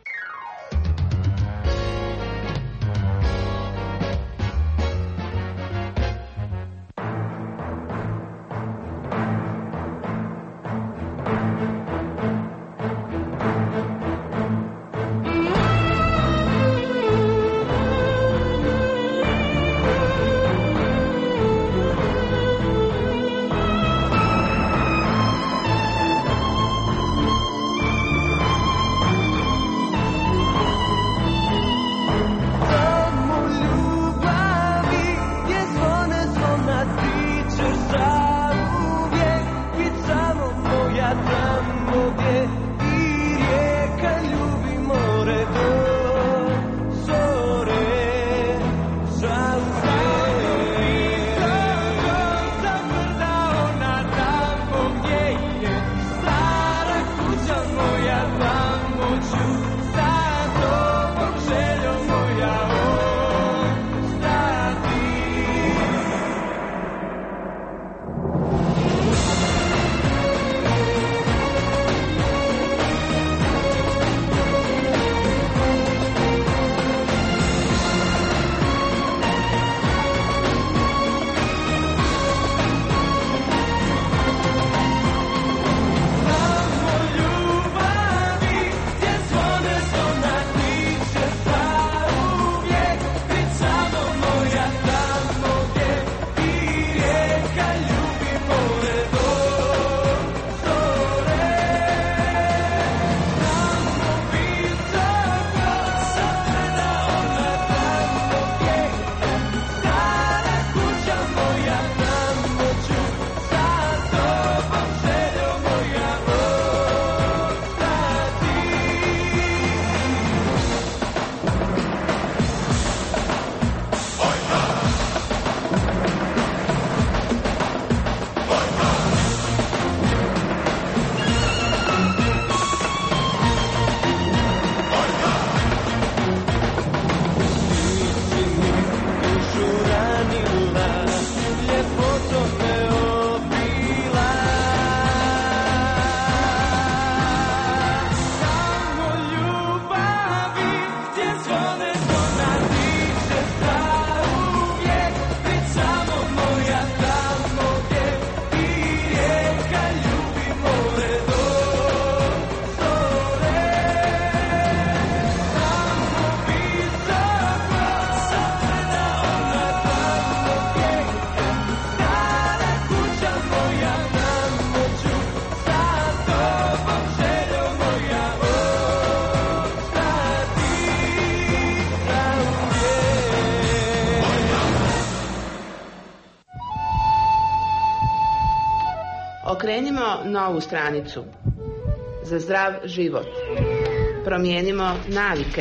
Okrenimo novu stranicu. Za zdrav život. Promijenimo navike.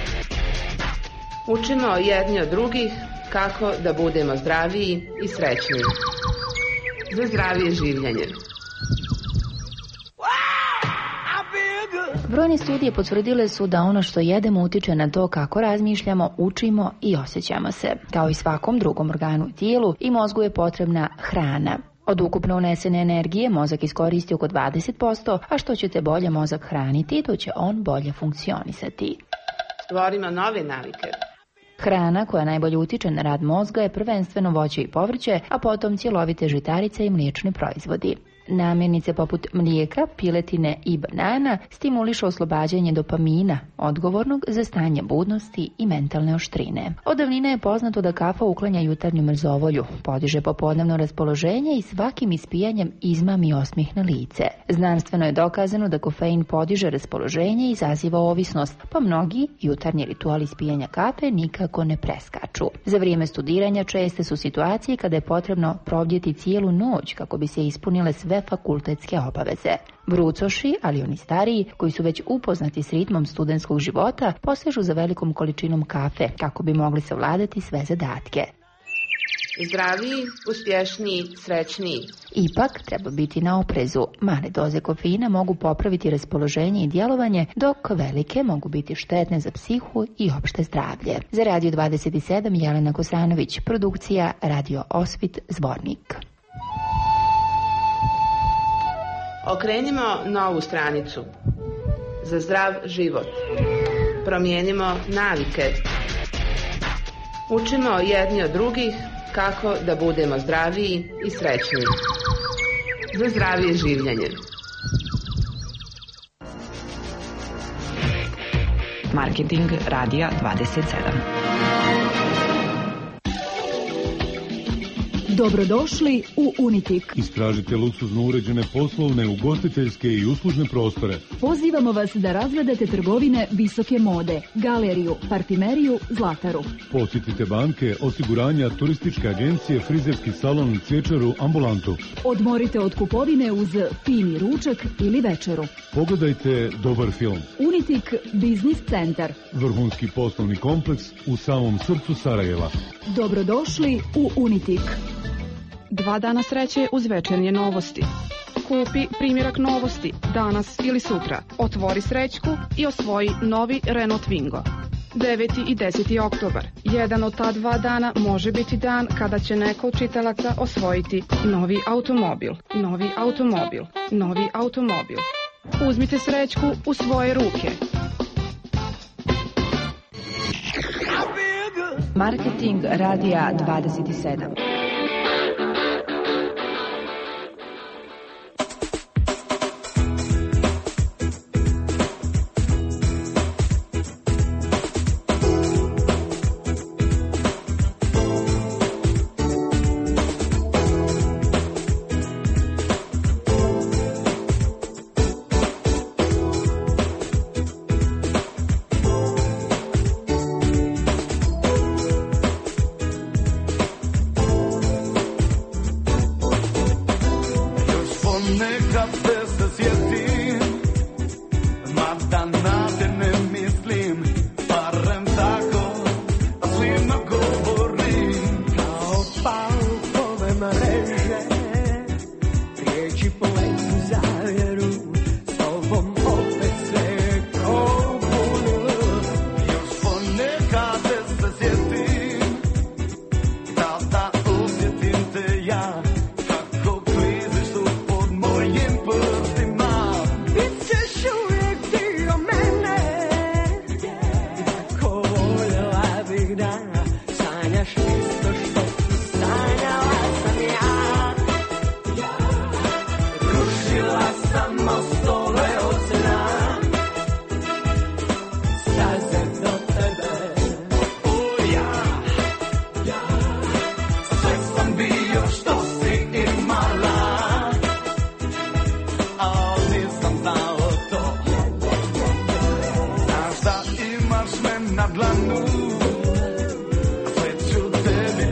Učimo jedni od drugih kako da budemo zdraviji i srećniji. Za zdravije življenje. Brojne studije potvrdile su da ono što jedemo utiče na to kako razmišljamo, učimo i osjećamo se. Kao i svakom drugom organu u tijelu, i mozgu je potrebna hrana. Od ukupno unesene energije mozak iskoristi oko dvadeset posto, a što ćete bolje mozak hraniti, to će on bolje funkcionisati. Stvorimo nove navike. Hrana koja najbolje utiče na rad mozga je prvenstveno voće i povrće, a potom cjelovite žitarice i mliječni proizvodi. Namirnice poput mlijeka, piletine i banana stimulišu oslobađanje dopamina, odgovornog za stanje budnosti i mentalne oštrine. Od davnina je poznato da kafa uklanja jutarnju mrzovolju, podiže popodnevno raspoloženje i svakim ispijanjem izmami osmih na lice. Znanstveno je dokazano da kofein podiže raspoloženje i izaziva ovisnost, pa mnogi jutarnji rituali ispijanja kafe nikako ne preskaču. Za vrijeme studiranja česte su situacije kada je potrebno probdjeti cijelu noć kako bi se ispunile sve fakultetske obaveze. Brucoši, ali oni stariji, koji su već upoznati s ritmom studentskog života, posežu za velikom količinom kafe kako bi mogli savladati sve zadatke. Zdraviji, uspješniji, srećniji. Ipak treba biti na oprezu. Male doze kofeina mogu popraviti raspoloženje i djelovanje, dok velike mogu biti štetne za psihu i opšte zdravlje. Za Radio dvadeset sedam Jelena Kosanović, produkcija Radio Osvit, Zvornik. Okrenimo novu stranicu. Za zdrav život. Promijenimo navike. Učimo jedni od drugih kako da budemo zdraviji i srećniji. Za zdravije življenje. Marketing Radija dvadeset sedam. Dobrodošli u Unitik. Istražite luksuzno uređene poslovne, ugostiteljske i uslužne prostore. Pozivamo vas da razgledate trgovine visoke mode, galeriju, parfimeriju, zlataru. Posjetite banke, osiguranja, turističke agencije, frizerski salon, cvjećaru, ambulantu. Odmorite od kupovine uz fini ručak ili večeru. Pogledajte dobar film. Unitik Biznis centar. Vrhunski poslovni kompleks u samom srcu Sarajeva. Dobrodošli u Unitik. Dva dana sreće uz večernje novosti. Kupi primjerak novosti danas ili sutra. Otvori srećku i osvoji novi Renault Twingo. deveti i deseti oktobar. Jedan od ta dva dana može biti dan kada će neko od čitalaca osvojiti novi automobil. Novi automobil. Novi automobil. Uzmite srećku u svoje ruke. Marketing Radija dvadeset sedam. na dlanu, sve ću tebi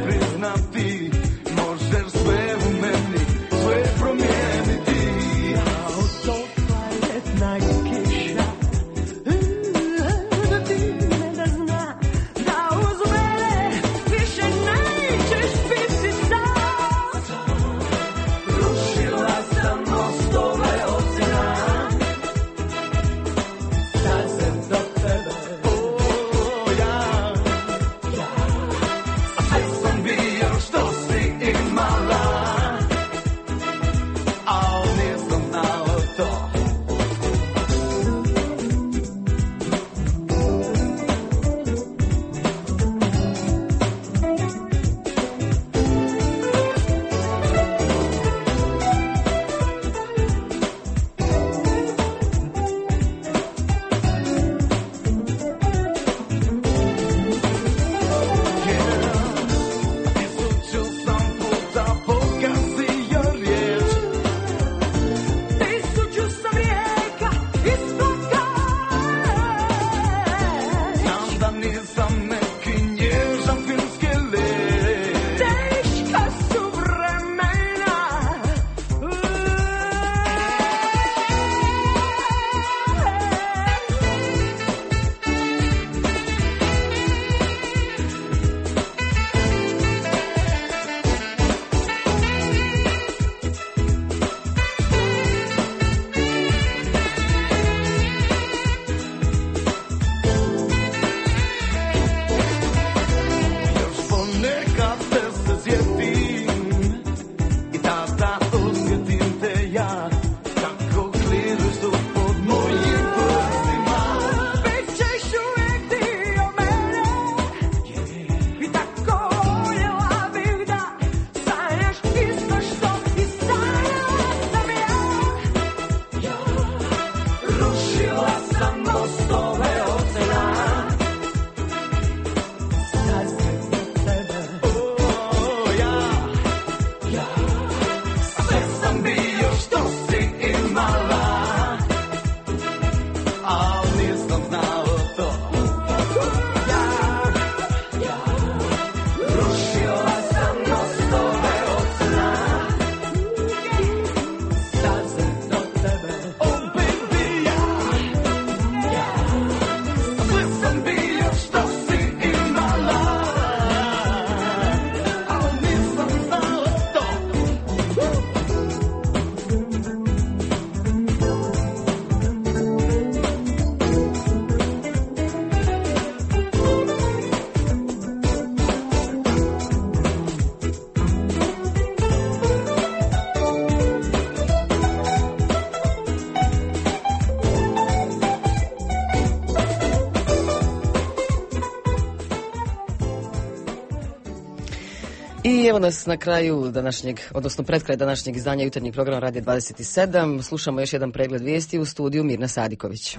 I evo nas na kraju današnjeg, odnosno pred kraj današnjeg izdanja jutarnjeg programa Radija dvadeset sedam. Slušamo još jedan pregled vijesti u studiju Mirna Sadiković.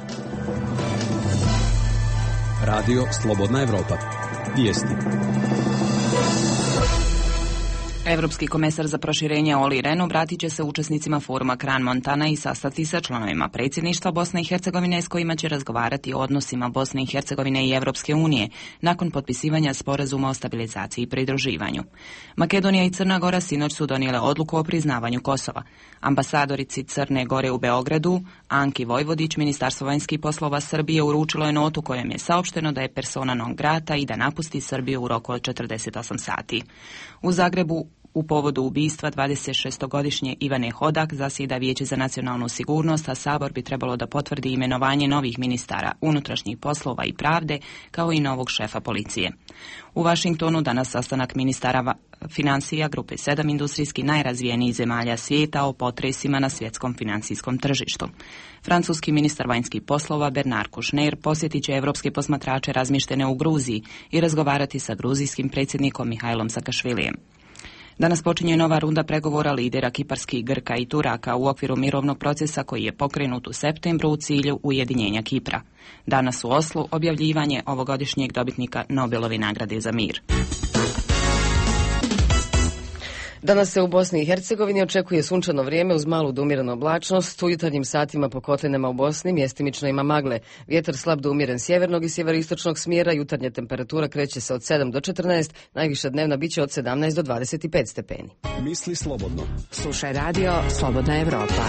Radio Slobodna Evropa. Vijesti. Europski komesar za proširenje Olli Rehn obratit će se učesnicima foruma Kran Montana i sastati sa članovima predsjedništva Bosne i Hercegovine s kojima će razgovarati o odnosima Bosne i Hercegovine i Europske unije nakon potpisivanja sporazuma o stabilizaciji i pridruživanju. Makedonija i Crna Gora sinoć su donijele odluku o priznavanju Kosova. Ambasadorici Crne Gore u Beogradu, Anki Vojvodić, Ministarstvo vanjskih poslova Srbije uručilo je notu kojom je saopšteno da je persona non grata i da napusti Srbiju u roku od četrdeset osam sati. U Zagrebu u povodu ubistva dvadesetšestogodišnje Ivane Hodak zasjeda Vijeće za nacionalnu sigurnost, a Sabor bi trebalo da potvrdi imenovanje novih ministara unutrašnjih poslova i pravde, kao i novog šefa policije. U Vašingtonu danas sastanak ministara financija grupe sedam industrijski najrazvijenijih zemalja svijeta o potresima na svjetskom financijskom tržištu. Francuski ministar vanjskih poslova Bernard Kouchner posjetit će evropske posmatrače razmještene u Gruziji i razgovarati sa gruzijskim predsjednikom Mihajlom Sakašvilijem. Danas počinje nova runda pregovora lidera kiparskih Grka i Turaka u okviru mirovnog procesa koji je pokrenut u septembru u cilju ujedinjenja Kipra. Danas u Oslu objavljivanje ovogodišnjeg dobitnika Nobelove nagrade za mir. Danas se u Bosni i Hercegovini očekuje sunčano vrijeme uz malu do umjerenu oblačnost. U jutarnjim satima po kotlinama u Bosni mjestimično ima magle. Vjetar slab do umjeren sjevernog i sjeveroistočnog smjera. Jutarnja temperatura kreće se od sedam do četrnaest, najviša dnevna biće od sedamnaest do dvadeset pet stepeni. Misli slobodno. Slušaj radio Slobodna Evropa.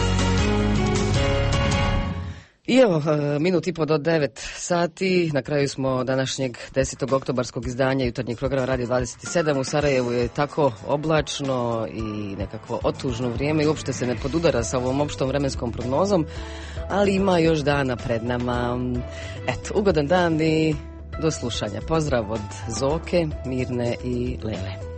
I evo, minut i po do devet sati, na kraju smo današnjeg desetog oktobarskog izdanja jutarnjeg programa Radio dvadeset sedam. U Sarajevu je tako oblačno i nekako otužno vrijeme i uopšte se ne podudara sa ovom opštom vremenskom prognozom, ali ima još dana pred nama. Eto, ugodan dan i do slušanja. Pozdrav od Zoke, Mirne i Lele.